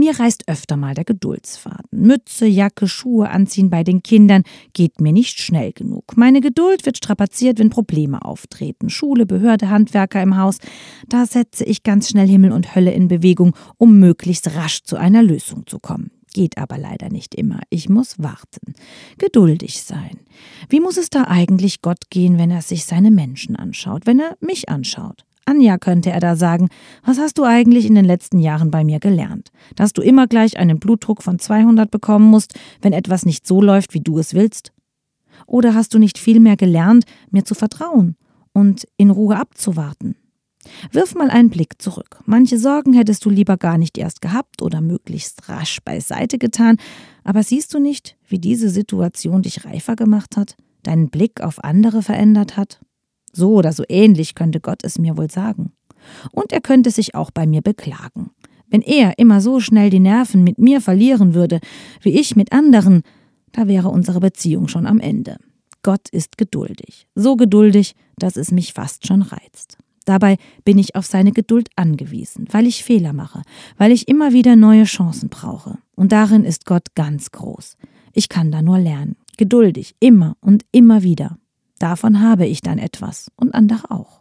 mir reißt öfter mal der Geduldsfaden. Mütze, Jacke, Schuhe anziehen bei den Kindern geht mir nicht schnell genug. Meine Geduld wird strapaziert, wenn Probleme auftreten. Schule, Behörde, Handwerker im Haus. Da setze ich ganz schnell Himmel und Hölle in Bewegung, um möglichst rasch zu einer Lösung zu kommen. Geht aber leider nicht immer. Ich muss warten. Geduldig sein. Wie muss es da eigentlich Gott gehen, wenn er sich seine Menschen anschaut, wenn er mich anschaut? Anja, könnte er da sagen, was hast du eigentlich in den letzten Jahren bei mir gelernt? Dass du immer gleich einen Blutdruck von 200 bekommen musst, wenn etwas nicht so läuft, wie du es willst? Oder hast du nicht viel mehr gelernt, mir zu vertrauen und in Ruhe abzuwarten? Wirf mal einen Blick zurück. Manche Sorgen hättest du lieber gar nicht erst gehabt oder möglichst rasch beiseite getan. Aber siehst du nicht, wie diese Situation dich reifer gemacht hat, deinen Blick auf andere verändert hat? So oder so ähnlich könnte Gott es mir wohl sagen. Und er könnte sich auch bei mir beklagen. Wenn er immer so schnell die Nerven mit mir verlieren würde, wie ich mit anderen, da wäre unsere Beziehung schon am Ende. Gott ist geduldig. So geduldig, dass es mich fast schon reizt. Dabei bin ich auf seine Geduld angewiesen, weil ich Fehler mache, weil ich immer wieder neue Chancen brauche. Und darin ist Gott ganz groß. Ich kann da nur lernen. Geduldig, immer und immer wieder. Davon habe ich dann etwas und andere auch.